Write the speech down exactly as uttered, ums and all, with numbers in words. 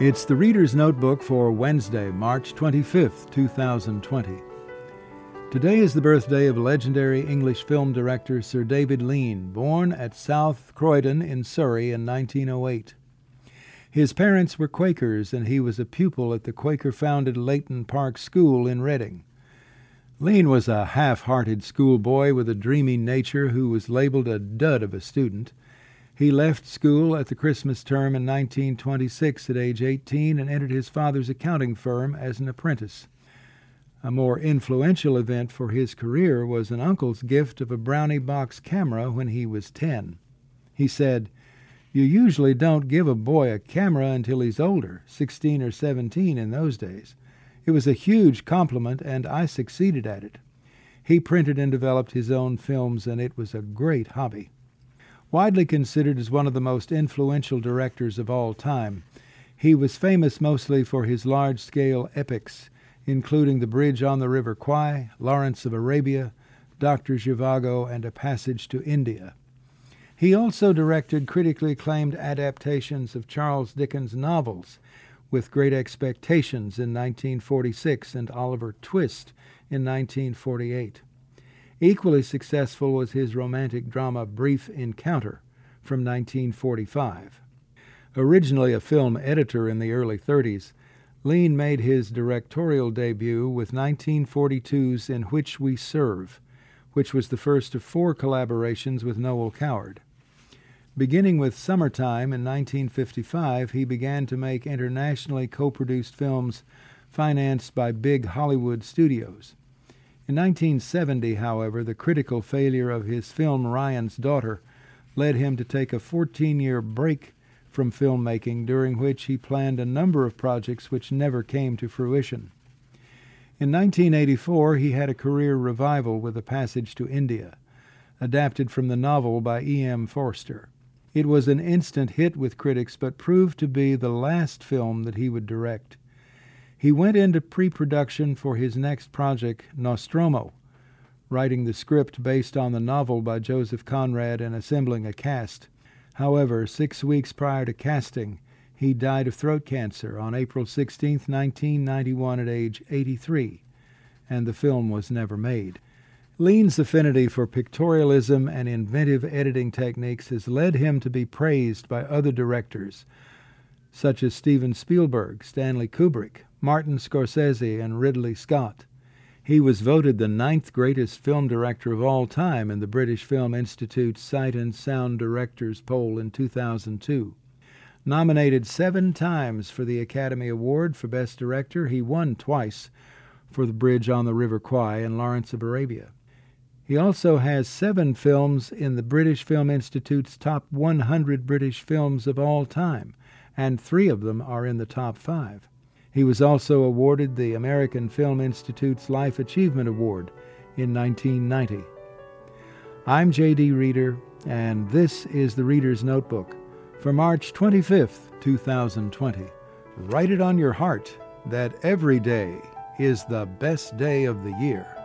It's the Reader's Notebook for Wednesday, March twenty-fifth, two thousand twenty. Today is the birthday of legendary English film director Sir David Lean, born at South Croydon in Surrey in nineteen oh eight. His parents were Quakers, and he was a pupil at the Quaker-founded Leighton Park School in Reading. Lean was a half-hearted schoolboy with a dreamy nature who was labeled a dud of a student. He left school at the Christmas term in nineteen twenty-six at age eighteen and entered his father's accounting firm as an apprentice. A more influential event for his career was an uncle's gift of a Brownie box camera when he was ten. He said, "You usually don't give a boy a camera until he's older, sixteen or seventeen in those days. It was a huge compliment, and I succeeded at it." He printed and developed his own films, and it was a great hobby. Widely considered as one of the most influential directors of all time, he was famous mostly for his large-scale epics, including The Bridge on the River Kwai, Lawrence of Arabia, Doctor Zhivago, and A Passage to India. He also directed critically acclaimed adaptations of Charles Dickens' novels, with Great Expectations in nineteen forty-six and Oliver Twist in nineteen forty-eight. Equally successful was his romantic drama Brief Encounter from nineteen forty-five. Originally a film editor in the early thirties, Lean made his directorial debut with nineteen forty-two's In Which We Serve, which was the first of four collaborations with Noel Coward. Beginning with Summertime in nineteen fifty-five, he began to make internationally co-produced films financed by big Hollywood studios. In nineteen seventy, however, the critical failure of his film Ryan's Daughter led him to take a fourteen-year break from filmmaking, during which he planned a number of projects which never came to fruition. In nineteen eighty-four, he had a career revival with A Passage to India, adapted from the novel by E M Forster. It was an instant hit with critics, but proved to be the last film that he would direct. He went into pre-production for his next project, Nostromo, writing the script based on the novel by Joseph Conrad and assembling a cast. However, six weeks prior to casting, he died of throat cancer on April sixteenth, nineteen ninety-one at age eighty-three, and the film was never made. Lean's affinity for pictorialism and inventive editing techniques has led him to be praised by other directors, such as Steven Spielberg, Stanley Kubrick, Martin Scorsese, and Ridley Scott. He was voted the ninth greatest film director of all time in the British Film Institute's Sight and Sound Directors poll in two thousand two. Nominated seven times for the Academy Award for Best Director, he won twice for The Bridge on the River Kwai and Lawrence of Arabia. He also has seven films in the British Film Institute's top one hundred British films of all time, and three of them are in the top five. He was also awarded the American Film Institute's Life Achievement Award in nineteen ninety. I'm J D Reader, and this is the Reader's Notebook for March twenty-fifth, two thousand twenty. Write it on your heart that every day is the best day of the year.